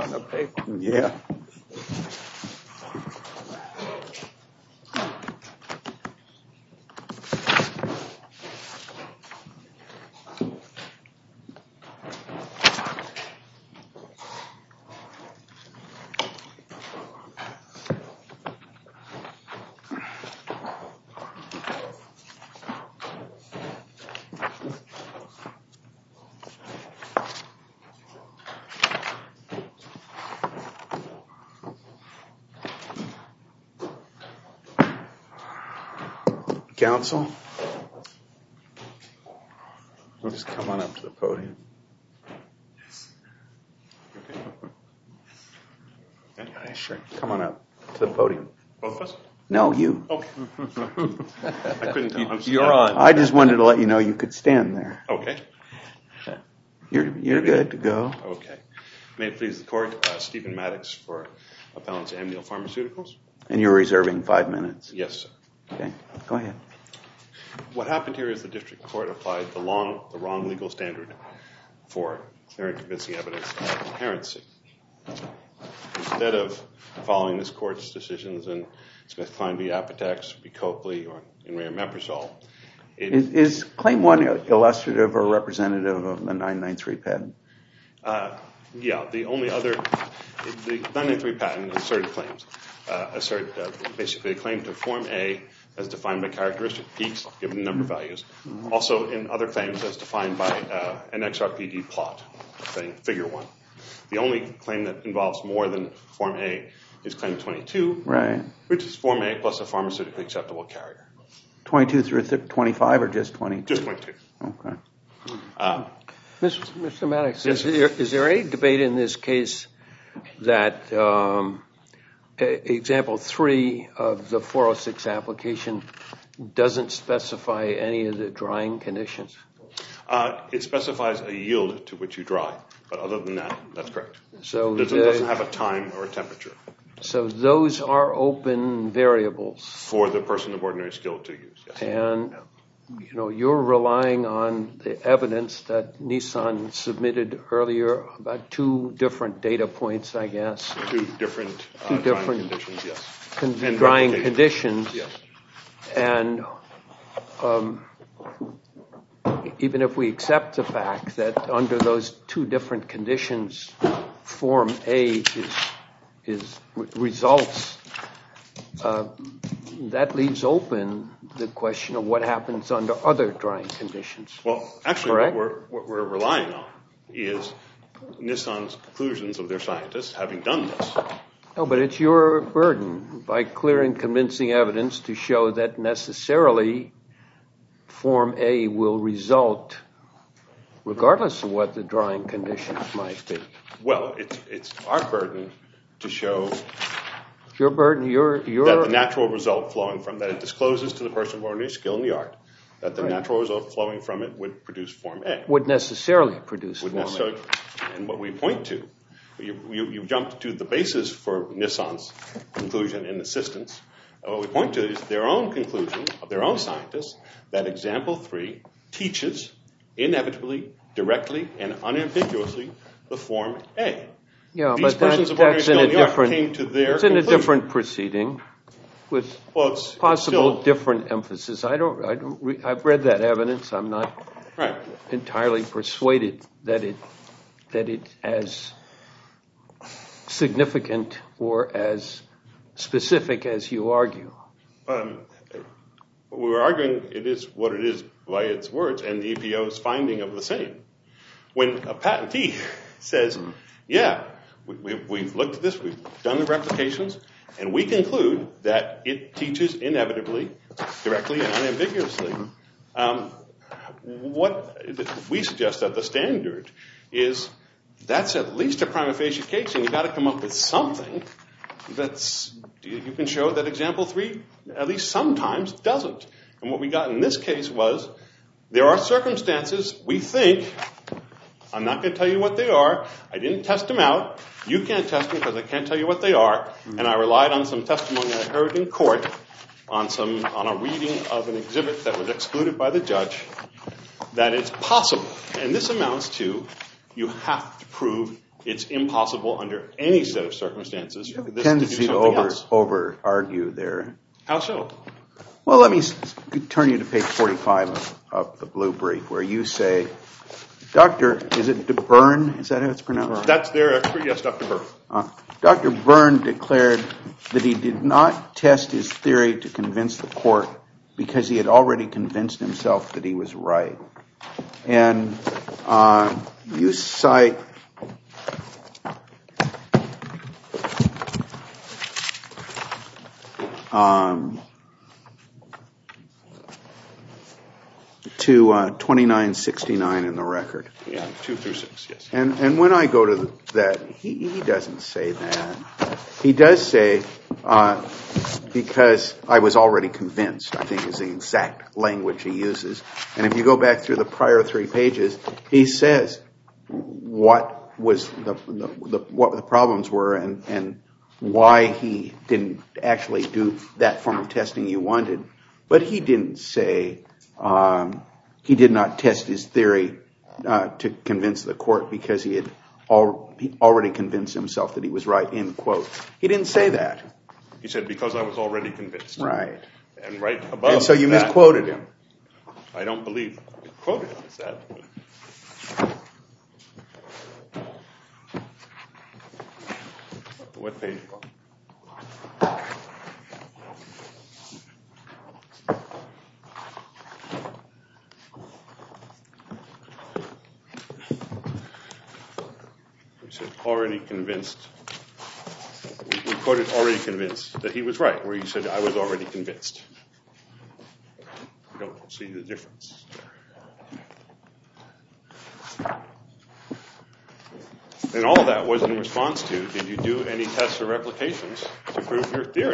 on the paper. Yeah. Counsel, just come on up to the podium. Okay, sure. Come on up to the podium. Both of us? No, you. Okay. I couldn't tell. You're on. I just wanted to let you know you could stand there. Okay. You're good to go. Okay. May it please the court, Stephen Maddox for Appellants Amneal Pharmaceuticals. And you're reserving 5 minutes. Yes, sir. Okay, go ahead. What happened here is the district court applied the wrong legal standard for clear and convincing evidence of inherency. Instead of following this court's decisions in Smith-Kline v. Apotex, v. Copley, or in re Meprazole, Is Claim 1 illustrative or representative of the 993 patent? Yeah, the 993 patent asserted claims. Basically a claim to Form A as defined by characteristic peaks given the number of values. Also in other claims as defined by an XRPD plot, saying Figure 1. The only claim that involves more than Form A is Claim 22, right, which is Form A plus a pharmaceutically acceptable carrier. 22 through 25 or just 22? Just 22. Okay. Mr. Maddox, Yes, is there any debate in this case that Example 3 of the 406 application doesn't specify any of the drying conditions? It specifies a yield to which you dry, but other than that, that's correct. So it doesn't have a time or a temperature. So those are open variables. For the person of ordinary skill to use, yes. And you're relying on the evidence that Nissan submitted earlier about 2 different data points, I guess. Two different drying conditions, yes. Drying conditions. Yes. And even if we accept the fact that under those 2 different conditions, Form A results, that leaves open the question of what happens under other drying conditions. Well, actually, what we're relying on is Nissan's conclusions of their scientists having done this. No, but it's your burden by clear and convincing evidence to show that necessarily Form A will result regardless of what the drying conditions might be. Well, it's our burden to show your burden, that the natural result flowing from that, it discloses to the person of ordinary skill in the art that the natural result flowing from it would produce Form A. Would necessarily produce Form A. And what we point to, you jumped to the basis for Nissan's conclusion in assistance. What we point to is their own conclusion of their own scientists that Example 3 teaches inevitably, directly, and unambiguously the Form A. Yeah, These but persons of ordinary skill in the art came to their it's in conclusion. a different proceeding with possible different emphasis. I've read that evidence. I'm not entirely persuaded that it as significant or as specific as you argue. We're arguing it is what it is by its words and the EPO's finding of the same. When a patentee says, yeah, we've looked at this, we've done the replications, and we conclude that it teaches inevitably, directly, and unambiguously, what we suggest that the standard is that's at least a prima facie case, and you've got to come up with something that's you can show that Example 3 at least sometimes doesn't. And what we got in this case was there are circumstances we think, I'm not going to tell you what they are, I didn't test them out, you can't test them because I can't tell you what they are, and I relied on some testimony I heard in court on a reading of an exhibit that was excluded by the judge, that it's possible. And this amounts to you have to prove it's impossible under any set of circumstances for this to do Tendency to something else. over-argue there. How so? Well, let me turn you to page 45 of the blue brief, where you say, is it Byrne? Is that how it's pronounced? That's their expert, yes, Dr. Byrne. Dr. Byrne declared that he did not test his theory to convince the court because he had already convinced himself that he was right. And you cite to 2969 in the record. Yeah, 2 through 6, yes. And when I go to that, he doesn't say that. He does say, because I was already convinced, I think is the exact language he uses. And if you go back through the prior 3 pages, he says what the problems were and why he didn't actually do that form of testing you wanted. But he didn't say he did not test his theory to convince the court because he had already convinced himself that he was right, end quote. He didn't say that. He said, because I was already convinced. Right. And right above And so you that, misquoted him. I don't believe you quoted him as that. What page? He said, already convinced. We quoted already convinced that he was right, where you said, I was already convinced. I don't see the difference there. And all of that was in response to, did you do any tests or replications to prove your theory?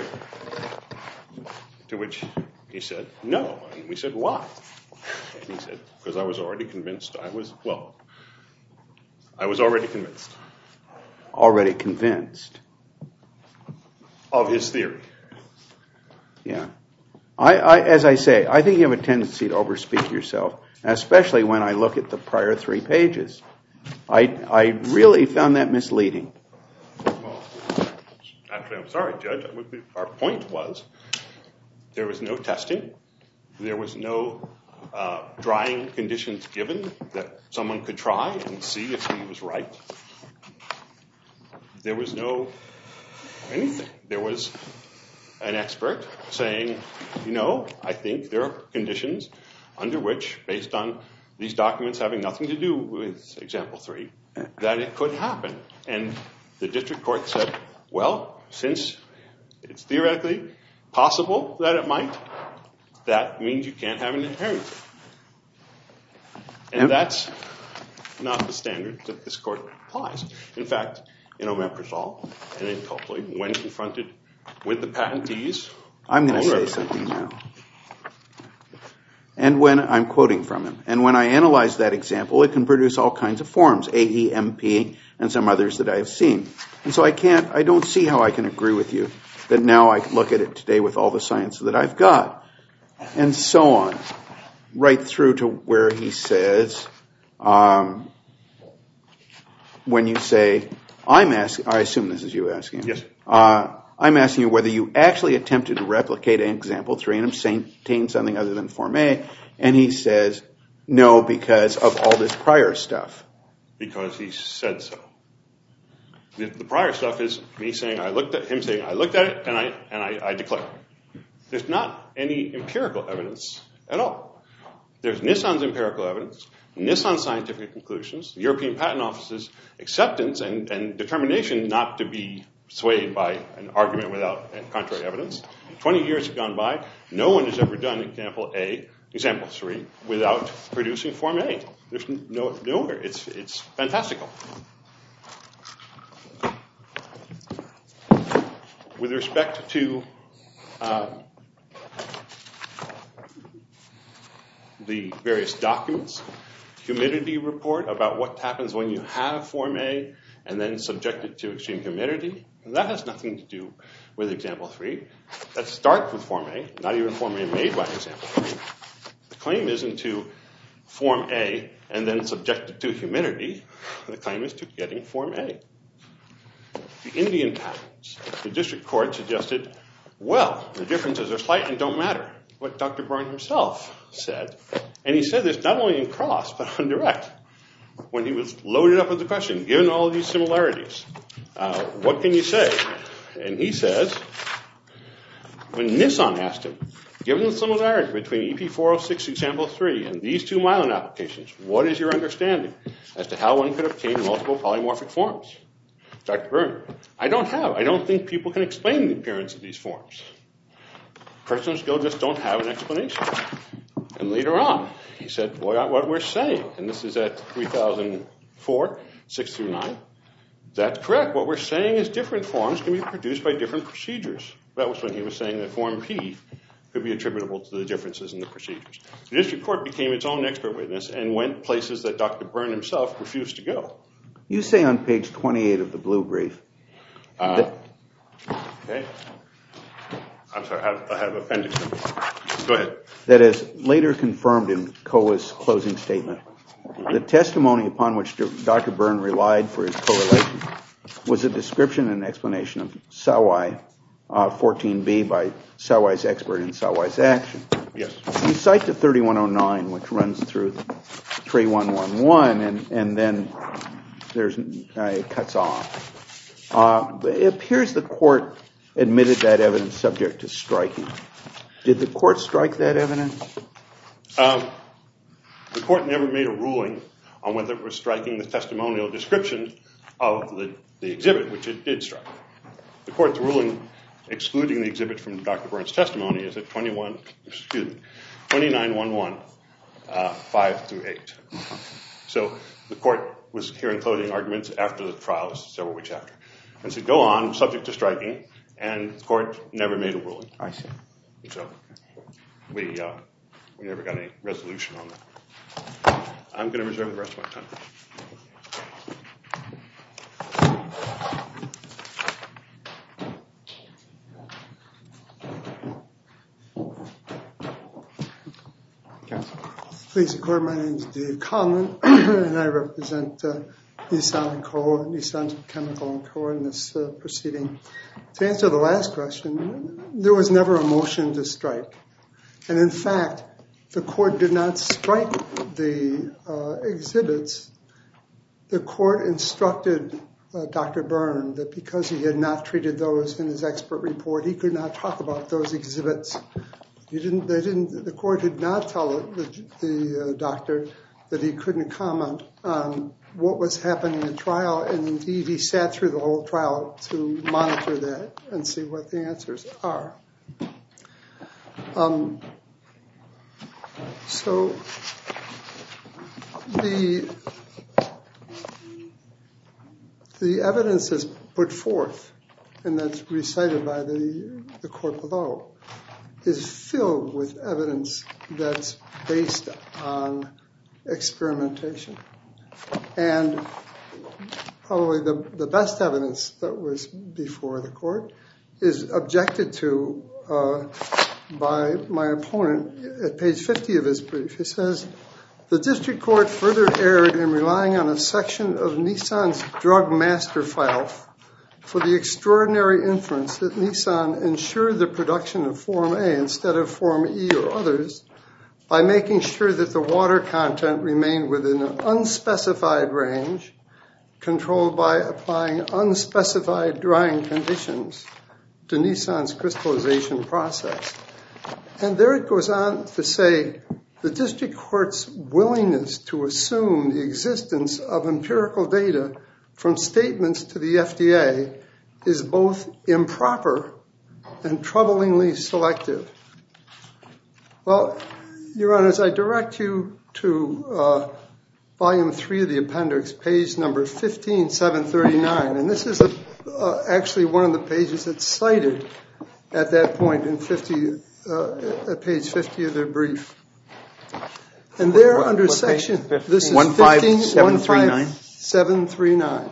To which he said, no. And we said, why? And he said, because I was already convinced I was already convinced. Already convinced. Of his theory. Yeah. As I say, I think you have a tendency to overspeak yourself, especially when I look at the prior 3 pages. I really found that misleading. Well, actually, I'm sorry, Judge. Our point was there was no testing. There was no drying conditions given that someone could try and see if he was right. There was no anything. There was an expert saying, I think there are conditions under which, based on these documents having nothing to do with example 3, that it could happen. And the district court said, well, since it's theoretically possible that it might, that means you can't have an inheritance. And that's not the standard that this court applies. In fact, in Omeprazole and in Copley, when confronted with the patentees... I'm going to say something now. And when I'm quoting from him, and when I analyze that example, it can produce all kinds of forms, AEMP and some others that I have seen. And so I don't see how I can agree with you that now I look at it today with all the science that I've got. And so on, right through to where he says, when you say, I assume this is you asking. Yes. I'm asking you whether you actually attempted to replicate example 3 and obtain something other than Form A. And he says, no, because of all this prior stuff. Because he said so. The prior stuff is me saying, I looked at it, and I declare. There's not any empirical evidence at all. There's Nissan's empirical evidence, Nissan's scientific conclusions, the European Patent Office's acceptance and determination not to be swayed by an argument without contrary evidence. 20 years have gone by. No one has ever done example 3, without producing Form A. There's nowhere. It's fantastical. With respect to the various documents, humidity report about what happens when you have Form A and then subject it to extreme humidity, that has nothing to do with example 3. That starts with Form A, not even Form A made by example 3. The claim isn't to Form A and then subject it to humidity, the claim is to getting Form A. The Indian patents, the district court suggested, well, the differences are slight and don't matter. What Dr. Byrne himself said, and he said this not only in cross, but on direct, when he was loaded up with the question, given all these similarities, what can you say? And he says, when Nissan asked him, given the similarity between EP406 example 3 and these two myelin applications, what is your understanding as to how one could obtain multiple polymorphic forms? Dr. Byrne, I don't think people can explain the appearance of these forms. Persons of skill just don't have an explanation. And later on, he said, well, what we're saying, and this is at 3004, 6 through 9, that's correct. What we're saying is different forms can be produced by different procedures. That was when he was saying that Form P could be attributable to the differences in the procedures. The district court became its own expert witness and went places that Dr. Byrne himself refused to go. You say on page 28 of the blue brief. Okay. I'm sorry, I have appendix number. Go ahead. That is later confirmed in COA's closing statement. The testimony upon which Dr. Byrne relied for his correlation was a description and explanation of Sawai 14b by Sawai's expert in Sawai's action. Yes. You cite the 3109, which runs through 3111, and then it cuts off. It appears the court admitted that evidence subject to striking. Did the court strike that evidence? The court never made a ruling on whether it was striking the testimonial description of the exhibit, which it did strike. The court's ruling excluding the exhibit from Dr. Byrne's testimony is at 2911, 5 through 8. So the court was hearing closing arguments after the trial, several weeks after, and said, go on, subject to striking, and the court never made a ruling. I see. So we never got any resolution on that. I'm going to reserve the rest of my time. Please, the court. My name is Dave Conlon, and I represent Nissan and Co. Nissan Chemical and Co. in this proceeding. To answer the last question, there was never a motion to strike. And in fact, the court did not strike the exhibits. The court instructed Dr. Byrne that because he had not treated those in his expert report, he could not talk about those exhibits. The court did not tell the doctor that he couldn't comment on what was happening in the trial, and indeed he sat through the whole trial to monitor that and see what the answers are. So the evidence is put forth, and that's recited by the court below, is filled with evidence that's based on experimentation. And probably the best evidence that was before the court is objected to by my opponent at page 50 of his brief. He says, the district court further erred in relying on a section of Nissan's drug master file for the extraordinary inference that Nissan ensured the production of Form A instead of Form E or others by making sure that the water content remained within an unspecified range, controlled by applying unspecified drying conditions to Nissan's crystallization process. And there it goes on to say, the district court's willingness to assume the existence of empirical data from statements to the FDA is both improper and troublingly selective. Well, Your Honors, I direct you to volume 3 of the appendix, page number 15739. And this is actually one of the pages that's cited at that point in at page 50 of their brief. And there under section, this is 15739. 15739.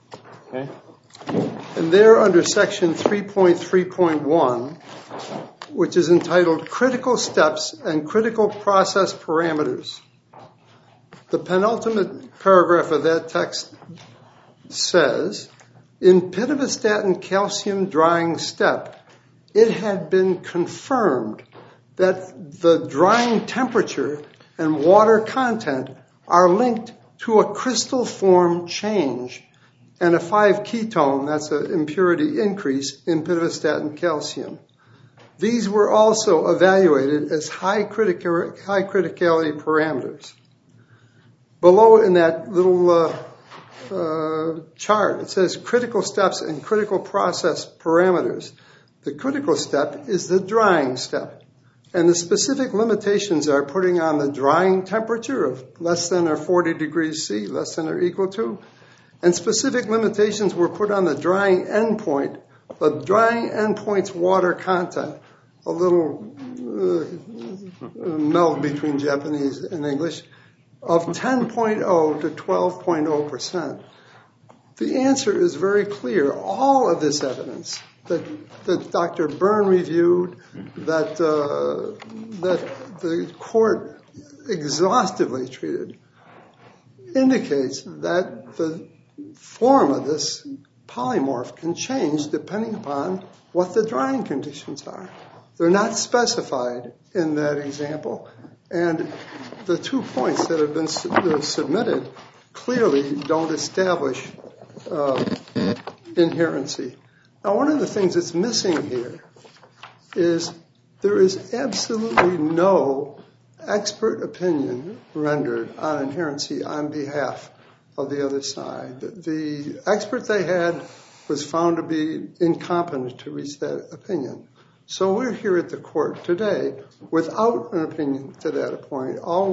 Okay. And there under section 3.3.1, which is entitled Critical Steps and Critical Process Parameters. The penultimate paragraph of that text says, in pitavastatin calcium drying step, it had been confirmed that the drying temperature and water content are linked to a crystal form change and a 5-ketone, that's an impurity increase, in pitavastatin calcium. These were also evaluated as high criticality parameters. Below in that little chart, it says critical steps and critical process parameters. The critical step is the drying step. And the specific limitations are putting on the drying temperature of less than or 40 degrees C, less than or equal to. And specific limitations were put on the drying endpoint. The drying endpoint's water content, a little meld between Japanese and English, of 10.0 to 12.0%. The answer is very clear. All of this evidence that Dr. Byrne reviewed, that the court exhaustively treated, indicates that the form of this polymorph can change depending upon what the drying conditions are. They're not specified in that example, and the 2 points that have been submitted clearly don't establish inherency. Now, one of the things that's missing here is there is absolutely no expert opinion rendered on inherency on behalf of the other side. The expert they had was found to be incompetent to reach that opinion. So we're here at the court today without an opinion to that point. All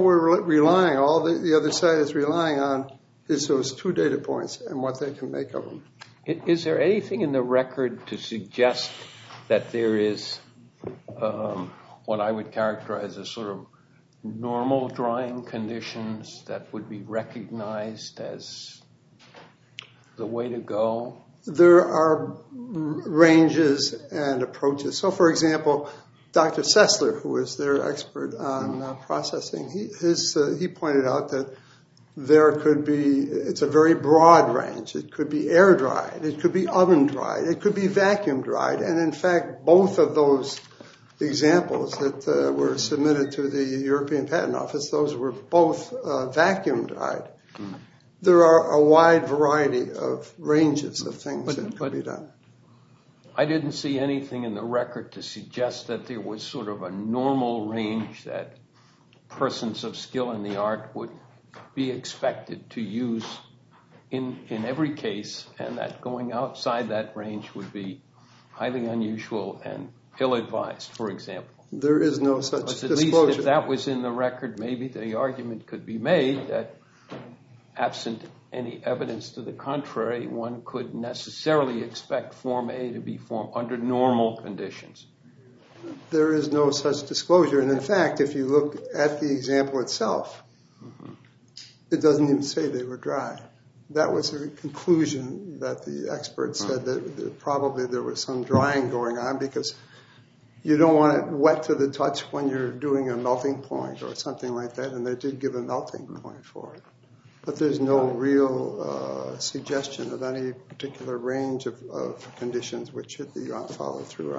the other side is relying on is those 2 data points and what they can make of them. Is there anything in the record to suggest that there is what I would characterize as sort of normal drying conditions that would be recognized as the way to go? There are ranges and approaches. So, for example, Dr. Sessler, who is their expert on processing, he pointed out that there could be, it's a very broad range. It could be air dried, it could be oven dried, it could be vacuum dried, and in fact, both of those examples that were submitted to the European Patent Office, those were both vacuum dried. There are a wide variety of ranges of things that could be done. I didn't see anything in the record to suggest that there was sort of a normal range that persons of skill in the art would be expected to use in every case, and that going outside that range would be highly unusual and ill-advised, for example. There is no such disclosure. At least if that was in the record, maybe the argument could be made that absent any evidence to the contrary, one could necessarily expect Form A to be formed under normal conditions. There is no such disclosure. And in fact, if you look at the example itself, it doesn't even say they were dry. That was the conclusion that the experts said, that probably there was some drying going on because you don't want it wet to the touch when you're doing a melting point or something like that, and they did give a melting point for it. But there's no real suggestion of any particular range of conditions which should be followed through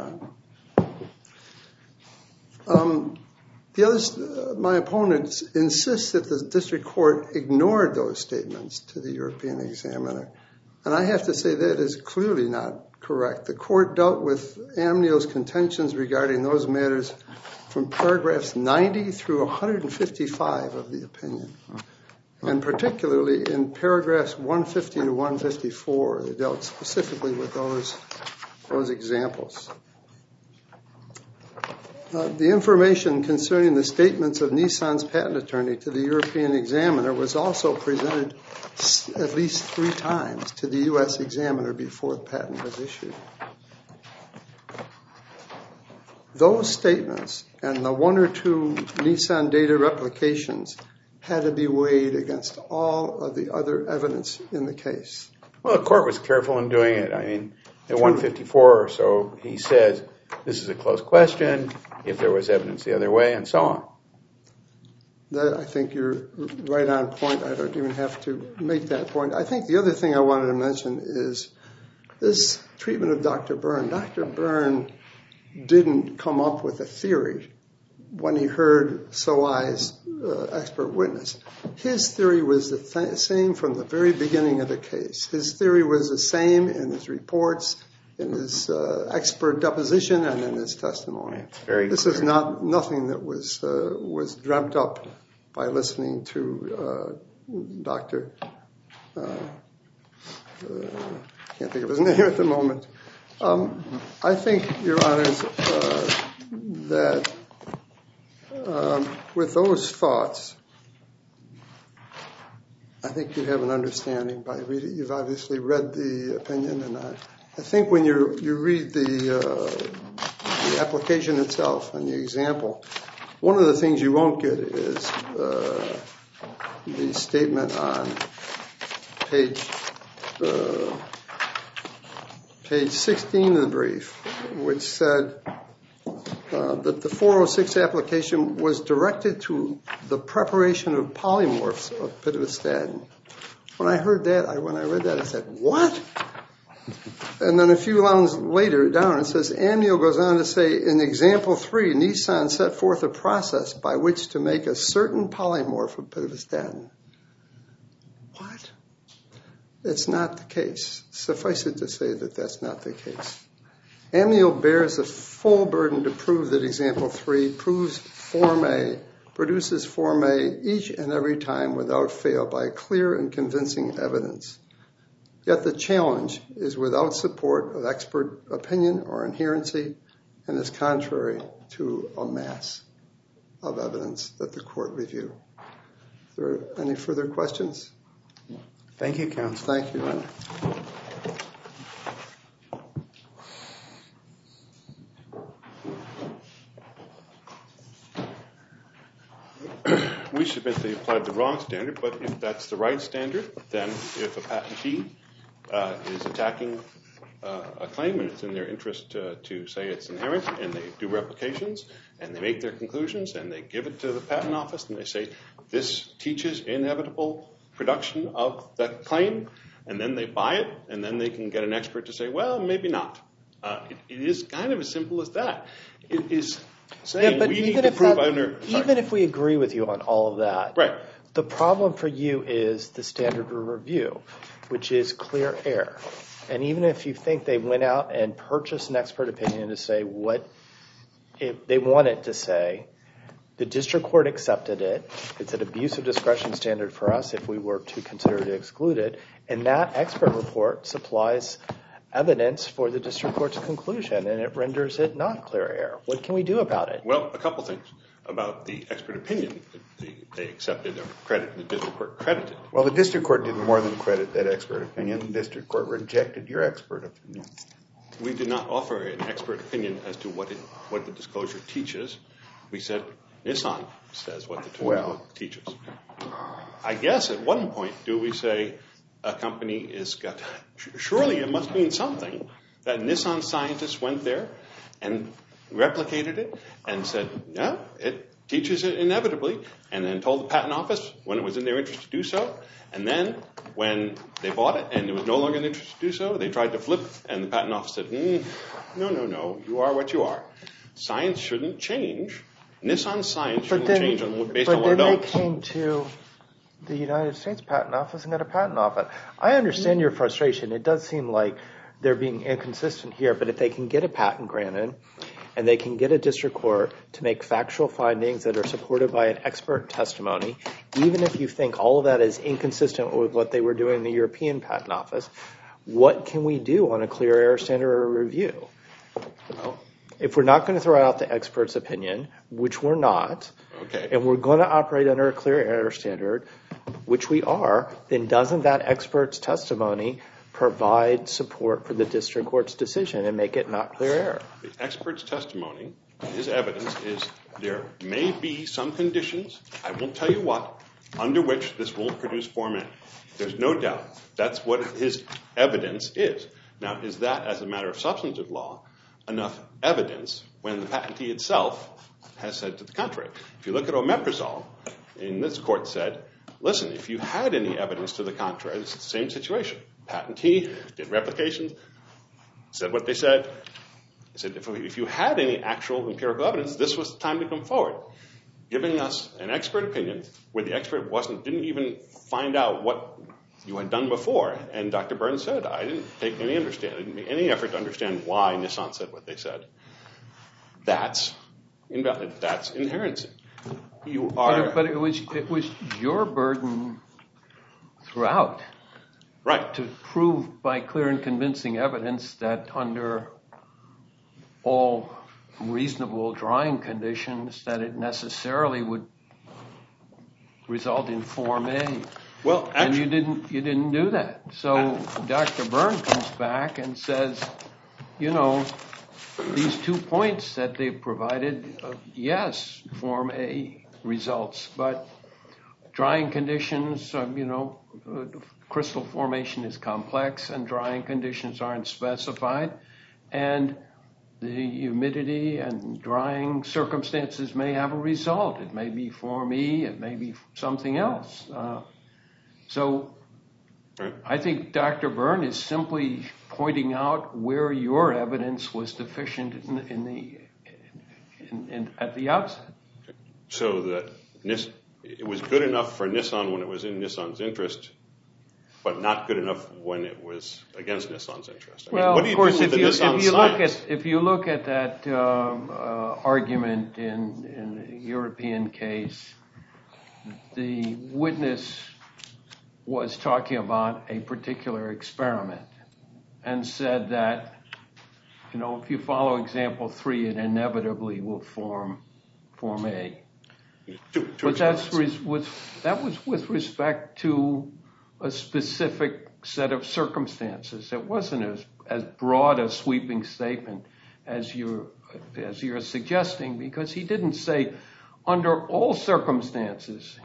on. My opponents insist that the district court ignored those statements to the European examiner. And I have to say that is clearly not correct. The court dealt with Amnio's contentions regarding those matters from paragraphs 90 through 155 of the opinion. And particularly in paragraphs 150 to 154, they dealt specifically with those examples. The information concerning the statements of Nissan's patent attorney to the European examiner was also presented at least 3 times to the U.S. examiner before the patent was issued. Those statements and the 1 or 2 Nissan data replications had to be weighed against all of the other evidence in the case. Well, the court was careful in doing it. I mean, at 154 or so, he says, this is a close question, if there was evidence the other way, and so on. I think you're right on point. I don't even have to make that point. I think the other thing I wanted to mention is this treatment of Dr. Byrne. Dr. Byrne didn't come up with a theory when he heard So-I's expert witness. His theory was the same from the very beginning of the case. His theory was the same in his reports, in his expert deposition, and in his testimony. This is nothing that was dreamt up by listening to Dr. Can't think of his name at the moment. I think, Your Honors, that with those thoughts, I think you have an understanding by reading. You've obviously read the opinion, and I think when you read the application itself and the example, one of the things you won't get is the statement on page 16 of the brief, which said that the 406 application was directed to the preparation of polymorphs of pitavastatin. When I read that, I said, what? And then a few lines later down, it says, Amneal goes on to say, in example 3, Nissan set forth a process by which to make a certain polymorph of pitavastatin. What? It's not the case. Suffice it to say that that's not the case. Amneal bears the full burden to prove that example 3 produces Form A each and every time without fail by clear and convincing evidence. Yet the challenge is without support of expert opinion or inherency and is contrary to a mass of evidence that the court reviewed. Are there any further questions? Thank you, counsel. Thank you, Your Honor. We submit they applied the wrong standard, but if that's the right standard, then if a patentee is attacking a claim and it's in their interest to say it's inherent, and they do replications and they make their conclusions and they give it to the patent office and they say this teaches inevitable production of that claim, and then they buy it, and then they can get an expert to say, well, maybe not. It is kind of as simple as that. It is saying we need to prove under... Even if we agree with you on all of that, right. The problem for you is the standard of review, which is clear error. And even if you think they went out and purchased an expert opinion to say what they want it to say, the district court accepted it. It's an abuse of discretion standard for us if we were to consider to exclude it. And that expert report supplies evidence for the district court's conclusion, and it renders it not clear error. What can we do about it? Well, a couple things about the expert opinion. They accepted or credited, the district court credited. Well, the district court did more than credit that expert opinion. The district court rejected your expert opinion. We did not offer an expert opinion as to what the disclosure teaches. We said Nissan says what the disclosure teaches. I guess at one point do we say a company is got... Surely it must mean something that Nissan scientists went there and replicated it and said, yeah, it teaches it inevitably, and then told the patent office when it was in their interest to do so. And then when they bought it and it was no longer in their interest to do so, they tried to flip, and the patent office said, no, you are what you are. Science shouldn't change. Nissan science shouldn't change based on what it knows. But then they came to the United States Patent Office and got a patent off it. I understand your frustration. It does seem like they're being inconsistent here, but if they can get a patent granted and they can get a district court to make factual findings that are supported by an expert testimony, even if you think all of that is inconsistent with what they were doing in the European Patent Office, what can we do on a clear error standard of review? Well, if we're not going to throw out the expert's opinion, which we're not, okay, and we're going to operate under a clear error standard, which we are, then doesn't that expert's testimony provide support for the district court's decision and make it not clear error? The expert's testimony, his evidence, is there may be some conditions, I won't tell you what, under which this won't produce Form A. There's no doubt. That's what his evidence is. Now, is that, as a matter of substantive law, enough evidence when the patentee itself has said to the contrary. If you look at omeprazole, in this court said, listen, if you had any evidence to the contrary, it's the same situation. Patentee did replications, said what they said. They said if you had any actual empirical evidence, this was the time to come forward, giving us an expert opinion where the expert didn't even find out what you had done before. And Dr. Burns said, I didn't take any effort to understand why Nissan said what they said. That's invalid. That's inherency. But it was your burden throughout, right, to prove by clear and convincing evidence that under all reasonable drying conditions that it necessarily would result in Form A. Well, actually, and you didn't do that. So Dr. Byrne comes back and says, these 2 points that they provided, yes, Form A results, but drying conditions, crystal formation is complex and drying conditions aren't specified, and the humidity and drying circumstances may have a result. It may be Form E, it may be something else. So I think Dr. Byrne is simply pointing out where your evidence was deficient at the outset. So that it was good enough for Nissan when it was in Nissan's interest, but not good enough when it was against Nissan's interest. Well, what do you of course, do with the Nissan science? if you look at that argument in the European case, the witness was talking about a particular experiment and said that, if you follow example 3, it inevitably will form A. But that was with respect to a specific set of circumstances. It wasn't as broad a sweeping statement as you're suggesting, because he didn't say under all circumstances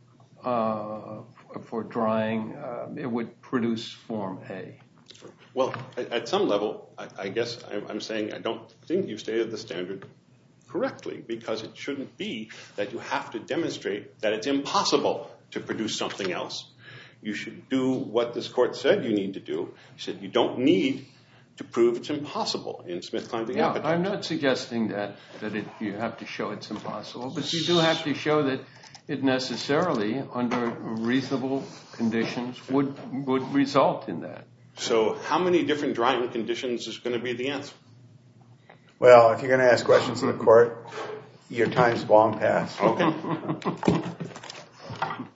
for drying it would produce Form A. Well, at some level, I guess I'm saying I don't think you stated the standard correctly, because it shouldn't be that you have to demonstrate that it's impossible to produce something else. You should do what this court said you need to do. He said you don't need to prove it's impossible in SmithKline v. Appetite. I'm not suggesting that you have to show it's impossible, but you do have to show that it necessarily, under reasonable conditions, would result in that. So how many different drying conditions is going to be the answer? Well, if you're going to ask questions in the court, your time's long past. Okay.